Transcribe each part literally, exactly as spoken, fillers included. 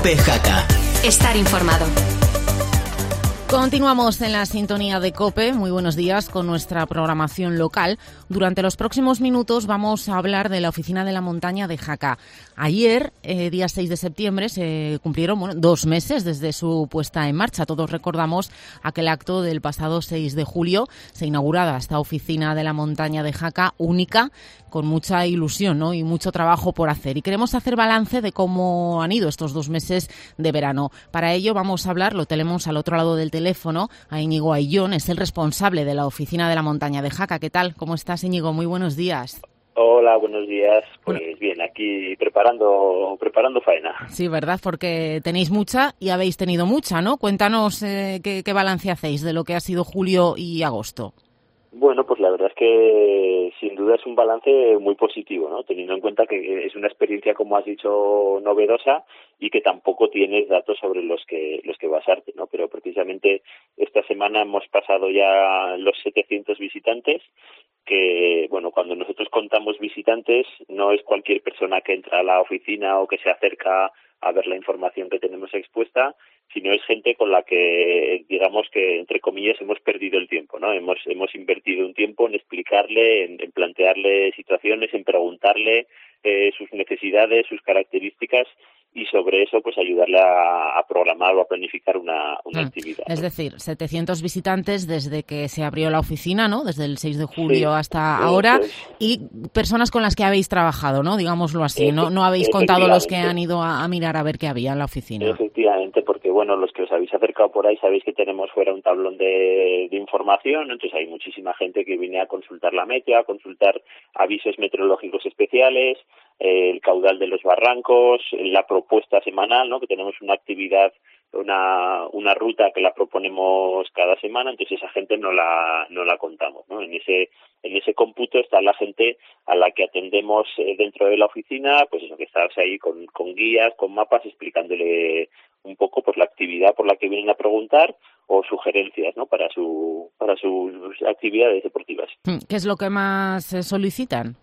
COPE Jaca. Estar informado. Continuamos en la sintonía de COPE. Muy buenos días con nuestra programación local. Durante los próximos minutos vamos a hablar de la Oficina de la Montaña de Jaca. Ayer, eh, día seis de septiembre, se cumplieron bueno, dos meses desde su puesta en marcha. Todos recordamos aquel acto del pasado seis de julio. Se inauguraba esta Oficina de la Montaña de Jaca, única, con mucha ilusión, ¿no? Y mucho trabajo por hacer. Y queremos hacer balance de cómo han ido estos dos meses de verano. Para ello vamos a hablar, lo tenemos al otro lado del teléfono, teléfono a Íñigo Ayllón, es el responsable de la Oficina de la Montaña de Jaca. ¿Qué tal? ¿Cómo estás, Íñigo? Muy buenos días. Hola, buenos días. Pues bueno. bien, aquí preparando preparando faena. Sí, ¿verdad? Porque tenéis mucha y habéis tenido mucha, ¿no? Cuéntanos eh, qué, qué balance hacéis de lo que ha sido julio y agosto. Bueno, pues la verdad es que sin duda es un balance muy positivo, ¿no? Teniendo en cuenta que es una experiencia, como has dicho, novedosa y que tampoco tienes datos sobre los que los que basarte, ¿no? Pero precisamente esta semana hemos pasado ya los setecientos visitantes, que, bueno, cuando nosotros contamos visitantes no es cualquier persona que entra a la oficina o que se acerca a ver la información que tenemos expuesta, sino es gente con la que, digamos que, entre comillas, hemos perdido el tiempo, ¿no? Hemos hemos invertido un tiempo en explicarle, en, en plantearle situaciones, en preguntarle eh, sus necesidades, sus características, y sobre eso pues ayudarle a, a programar o a planificar una, una mm. actividad. Es decir, setecientos visitantes desde que se abrió la oficina, ¿no? Desde el seis de julio sí, hasta ahora, es. Y personas con las que habéis trabajado, ¿no? Digámoslo así, ¿no? No habéis contado los que han ido a, a mirar a ver qué había en la oficina. Efectivamente, porque bueno, los que os habéis acercado por ahí sabéis que tenemos fuera un tablón de, de información, entonces hay muchísima gente que viene a consultar la meta, a consultar avisos meteorológicos especiales, eh, el caudal de los barrancos, la propuesta semanal, ¿no? Que tenemos una actividad, una una ruta que la proponemos cada semana, entonces esa gente no la no la contamos, ¿no? En ese en ese cómputo está la gente a la que atendemos eh, dentro de la oficina, pues eso, que estás ahí con con guías, con mapas, explicándole un poco pues la actividad por la que vienen a preguntar o sugerencias, ¿no? Para su para sus actividades deportivas. ¿Qué es lo que más eh, solicitan?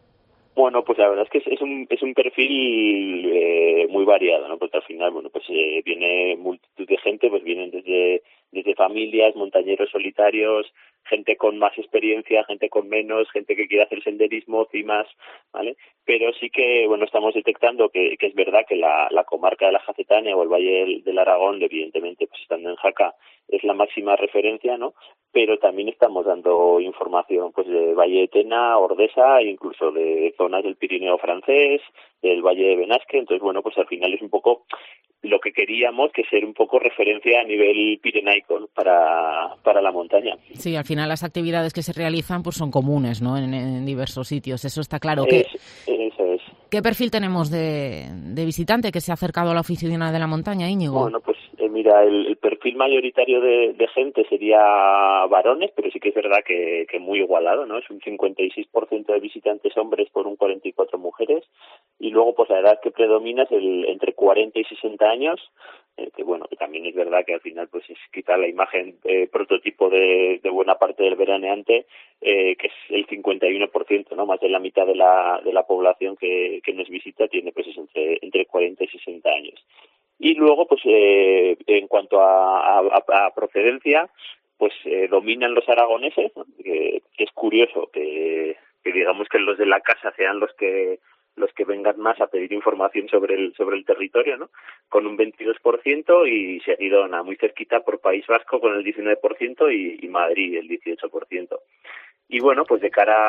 Bueno, pues la verdad es que es, es un es un perfil eh, muy variado, ¿no? Porque al final, bueno, pues eh, viene multitud de gente, pues vienen desde desde familias, montañeros solitarios, gente con más experiencia, gente con menos, gente que quiere hacer senderismo, cimas, ¿vale? Pero sí que, bueno, estamos detectando que, que es verdad que la, la comarca de la Jacetania o el Valle del, del Aragón, evidentemente, pues estando en Jaca, es la máxima referencia, ¿no? Pero también estamos dando información, pues, de Valle de Tena, Ordesa, e incluso de zonas del Pirineo francés, del Valle de Benasque. Entonces, bueno, pues al final es un poco lo que queríamos, que ser un poco referencia a nivel pirenaico para para la montaña. Sí, al final las actividades que se realizan pues son comunes, ¿no? En, en diversos sitios, eso está claro. Es, eso es. ¿Qué perfil tenemos de, de visitante que se ha acercado a la Oficina de la Montaña, Íñigo? Bueno, pues eh, mira, el, el perfil mayoritario de, de gente sería varones, pero sí que es verdad que, que muy igualado, ¿no? Es un cincuenta y seis por ciento de visitantes hombres por un cuarenta y cuatro mujeres, y luego pues la edad que predomina es el entre cuarenta y sesenta años, eh, que bueno, que también es verdad que al final pues es quizá la imagen eh, prototipo de, de buena parte del veraneante, eh, que es el cincuenta y uno por ciento, ¿no? Más de la mitad de la de la población que, que nos visita tiene pues es entre entre cuarenta y sesenta años. Y luego pues eh, en cuanto a, a, a procedencia, pues eh, dominan los aragoneses, ¿no? que, que es curioso que, que digamos que los de la casa sean los que los que vengan más a pedir información sobre el sobre el territorio, ¿no? Con un veintidós por ciento, y seguido na, muy cerquita por País Vasco con el diecinueve por ciento y, y Madrid el dieciocho por ciento. Y bueno, pues de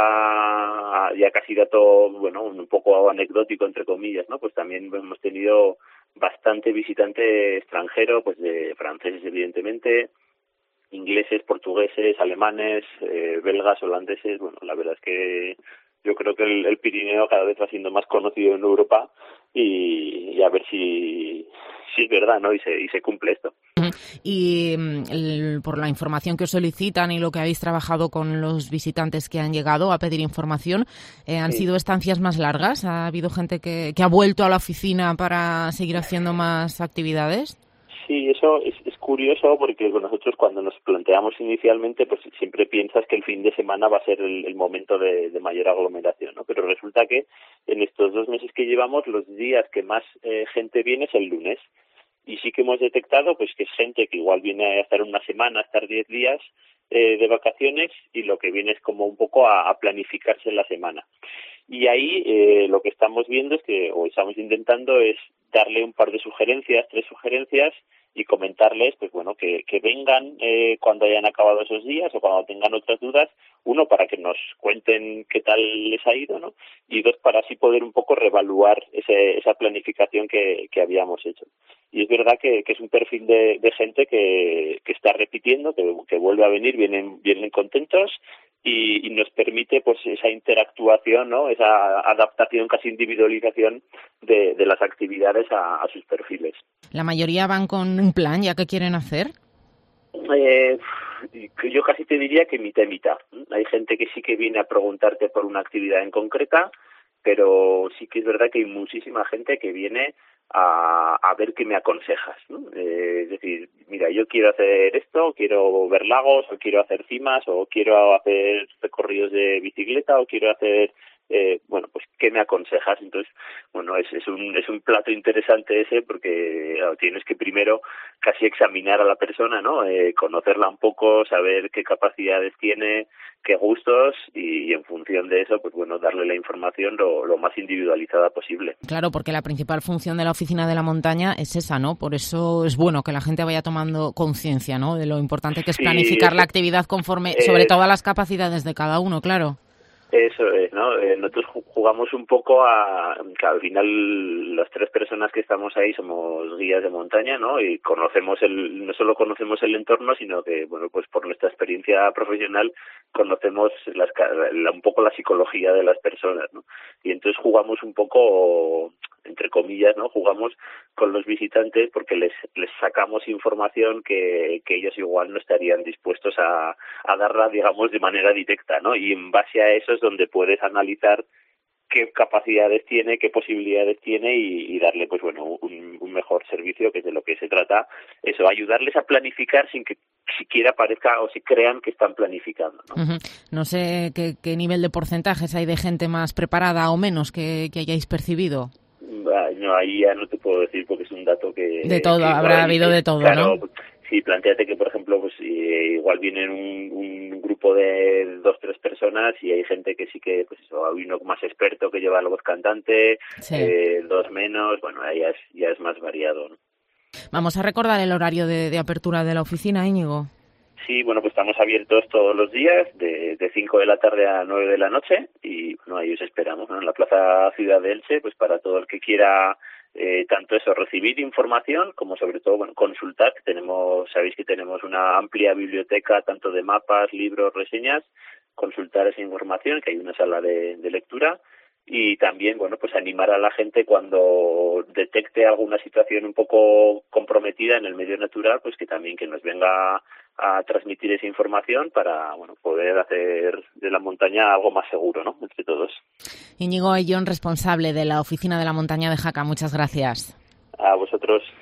cara a ya casi dato, bueno, un poco anecdótico entre comillas, ¿no? Pues también hemos tenido bastante visitante extranjero, pues de franceses evidentemente, ingleses, portugueses, alemanes, eh, belgas, holandeses. Bueno, la verdad es que yo creo que el, el Pirineo cada vez va siendo más conocido en Europa y, y a ver si, si es verdad, ¿no? Y se, y se cumple esto. Y el, por la información que os solicitan y lo que habéis trabajado con los visitantes que han llegado a pedir información, eh, ¿han sí. sido estancias más largas? ¿Ha habido gente que, que ha vuelto a la oficina para seguir haciendo más actividades? Sí, eso es, es curioso porque nosotros cuando nos planteamos inicialmente pues siempre piensas que el fin de semana va a ser el, el momento de, de mayor aglomeración, ¿no? Pero resulta que en estos dos meses que llevamos, los días que más eh, gente viene es el lunes. Y sí que hemos detectado pues que es gente que igual viene a estar una semana, a estar diez días eh, de vacaciones, y lo que viene es como un poco a, a planificarse la semana. Y ahí eh, lo que estamos viendo es que, o estamos intentando, es darle un par de sugerencias, tres sugerencias, y comentarles, pues bueno, que, que vengan eh, cuando hayan acabado esos días o cuando tengan otras dudas, uno, para que nos cuenten qué tal les ha ido, ¿no? Y dos, para así poder un poco reevaluar ese, esa planificación que, que habíamos hecho. Y es verdad que, que es un perfil de, de gente que, que está repitiendo, que, que vuelve a venir, vienen, vienen contentos, y, y nos permite pues esa interactuación, ¿no? Esa adaptación, casi individualización de, de las actividades a, a sus perfiles. ¿La mayoría van con un plan ya que quieren hacer? Eh, yo casi te diría que mitad y mitad. Hay gente que sí que viene a preguntarte por una actividad en concreta, pero sí que es verdad que hay muchísima gente que viene a, a ver qué me aconsejas, ¿no? Eh, es decir, mira, yo quiero hacer esto, quiero ver lagos, o quiero hacer cimas, o quiero hacer recorridos de bicicleta, o quiero hacer eh, bueno, pues ¿qué me aconsejas? Entonces, bueno, es, es un es un plato interesante ese, porque claro, tienes que primero casi examinar a la persona, ¿no? Eh, conocerla un poco, saber qué capacidades tiene, qué gustos, y, y en función de eso, pues bueno, darle la información lo, lo más individualizada posible. Claro, porque la principal función de la Oficina de la Montaña es esa, ¿no? Por eso es bueno que la gente vaya tomando conciencia, ¿no? De lo importante que es planificar sí, la actividad conforme, eh, sobre todo a las capacidades de cada uno, claro. Eso es, ¿no? Eh, nosotros jugamos un poco a... que al final las tres personas que estamos ahí somos guías de montaña, ¿no? Y conocemos el... no solo conocemos el entorno, sino que, bueno, pues por nuestra experiencia profesional conocemos las, la, un poco la psicología de las personas, ¿no? Y entonces jugamos un poco, entre comillas, ¿no? Jugamos con los visitantes porque les les sacamos información que, que ellos igual no estarían dispuestos a, a darla, digamos, de manera directa, ¿no? Y en base a eso es donde puedes analizar qué capacidades tiene, qué posibilidades tiene, y, y darle, pues bueno, un, un mejor servicio, que es de lo que se trata. Eso, ayudarles a planificar sin que siquiera parezca o si crean que están planificando, ¿no? Uh-huh. No sé qué, qué nivel de porcentajes hay de gente más preparada o menos que, que hayáis percibido. No, ahí ya no te puedo decir porque es un dato que... De todo, que habrá habido de todo, claro, ¿no? Sí, plantéate que, por ejemplo, pues igual vienen un, un grupo de dos, tres personas y hay gente que sí que, pues eso, hay uno más experto que lleva la voz cantante, sí. eh, dos menos, bueno, ahí ya es, ya es más variado, ¿no? Vamos a recordar el horario de, de apertura de la oficina, Íñigo. Sí, bueno, pues estamos abiertos todos los días, de, de cinco de la tarde a nueve de la noche, y bueno, ahí os esperamos, ¿no? En la Plaza Ciudad de Elche, pues para todo el que quiera, eh, tanto eso, recibir información, como sobre todo, bueno, consultar. Tenemos, sabéis que tenemos una amplia biblioteca, tanto de mapas, libros, reseñas, consultar esa información, que hay una sala de, de lectura. Y también, bueno, pues animar a la gente cuando detecte alguna situación un poco comprometida en el medio natural, pues que también que nos venga a transmitir esa información para, bueno, poder hacer de la montaña algo más seguro, ¿no?, entre todos. Íñigo Ayllón, responsable de la Oficina de la Montaña de Jaca, muchas gracias. A vosotros.